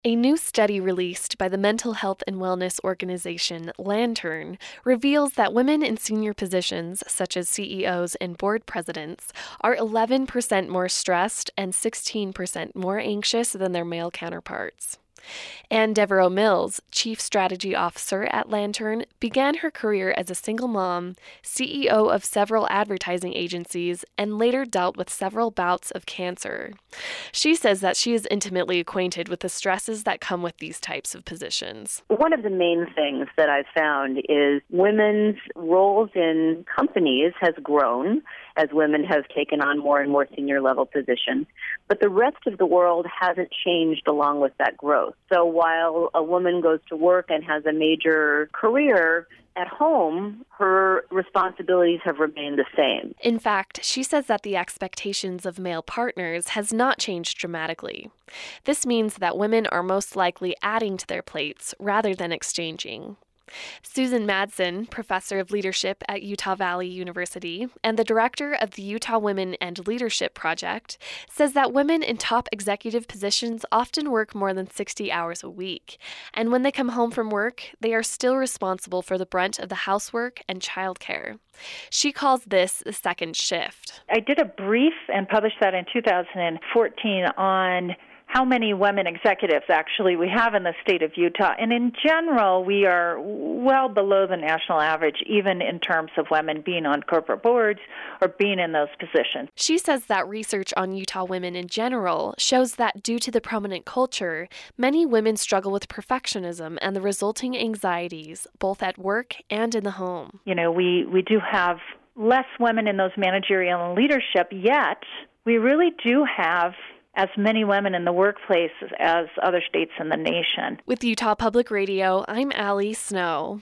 A new study released by the mental health and wellness organization Lantern reveals that women in senior positions, such as CEOs and board presidents, are 11% more stressed and 16% more anxious than their male counterparts. Anne Devereaux Mills, Chief Strategy Officer at Lantern, began her career as a single mom, CEO of several advertising agencies, and later dealt with several bouts of cancer. She says that she is intimately acquainted with the stresses that come with these types of positions. One of the main things that I've found is women's roles in companies has grown as women have taken on more and more senior level positions, but the rest of the world hasn't changed along with that growth. So while a woman goes to work and has a major career, at home, her responsibilities have remained the same. In fact, she says that the expectations of male partners has not changed dramatically. This means that women are most likely adding to their plates rather than exchanging. Susan Madsen, professor of leadership at Utah Valley University and the director of the Utah Women and Leadership Project, says that women in top executive positions often work more than 60 hours a week, and when they come home from work, they are still responsible for the brunt of the housework and childcare. She calls this the second shift. I did a brief and published that in 2014 on how many women executives actually we have in the state of Utah. And in general, we are well below the national average, even in terms of women being on corporate boards or being in those positions. She says that research on Utah women in general shows that due to the prominent culture, many women struggle with perfectionism and the resulting anxieties, both at work and in the home. You know, we do have less women in those managerial and leadership, yet we really do have as many women in the workplace as other states in the nation. With Utah Public Radio, I'm Allie Snow.